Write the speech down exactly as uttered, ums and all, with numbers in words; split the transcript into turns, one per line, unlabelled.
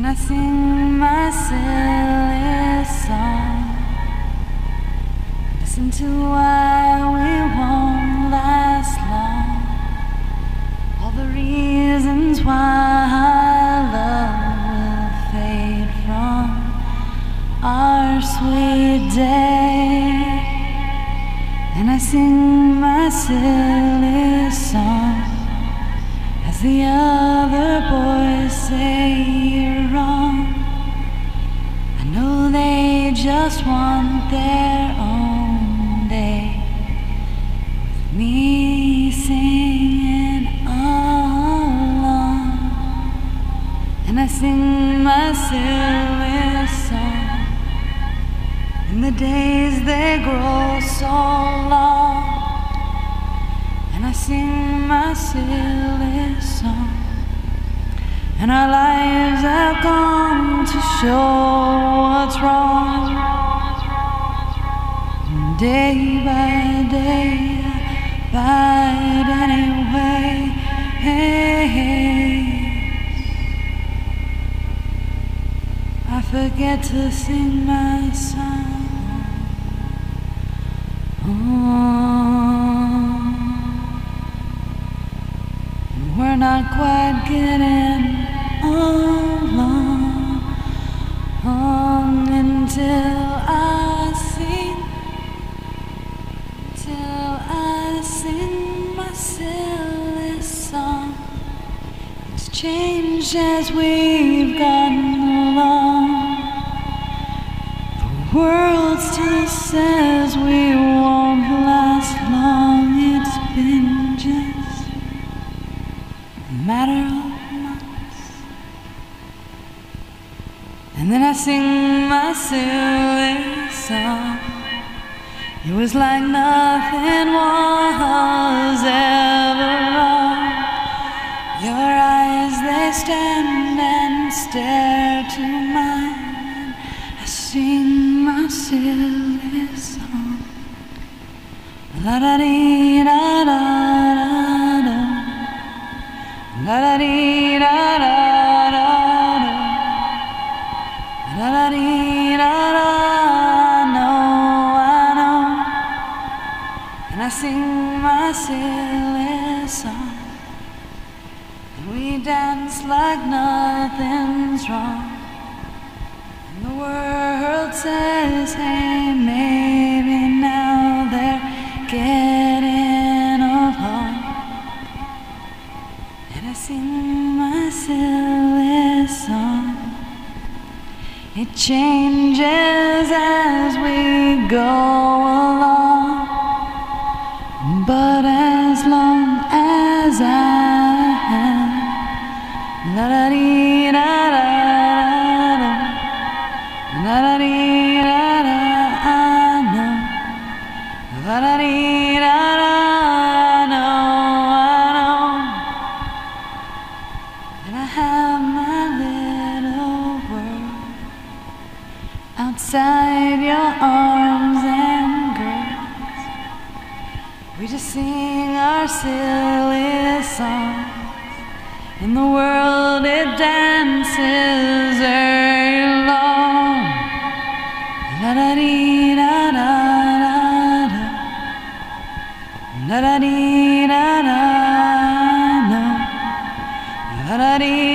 I sing my silly song. Listen to why we won't last long. All the reasons why love will fade from our sweet day. And I sing my silly song as the other boys say you're wrong. I know they just want their own day with me singing along. And I sing my silly song in the days they grow so long. And I sing my silly song, and our lives have gone to show what's wrong. And day by day, I fight anyway. Hey, hey. I forget to sing my song. We're not quite getting along until I sing, till I sing my silly song. It's changed as we've gotten along. The world still says we won't last long. It's been just a matter of months. And then I sing my silly song. It was like nothing was ever wrong. Your eyes, they stand and stare to mine. I sing my silly song. La da dee da da da da. La da dee da da da da. La da dee da da. No, I know. And I sing my silly song, and we dance like nothing's wrong. And the world says, hey, maybe now they're getting along. And I sing my silly song. It changes as we go along, but as long as I have, la da dee da da da, la da dee da da, I know, la da dee da da, no, I know. And I have my little world outside your arms and girls. We just sing our silly songs, and the world, it dances along. La da dee da da da da. La da dee da da, no. La da dee.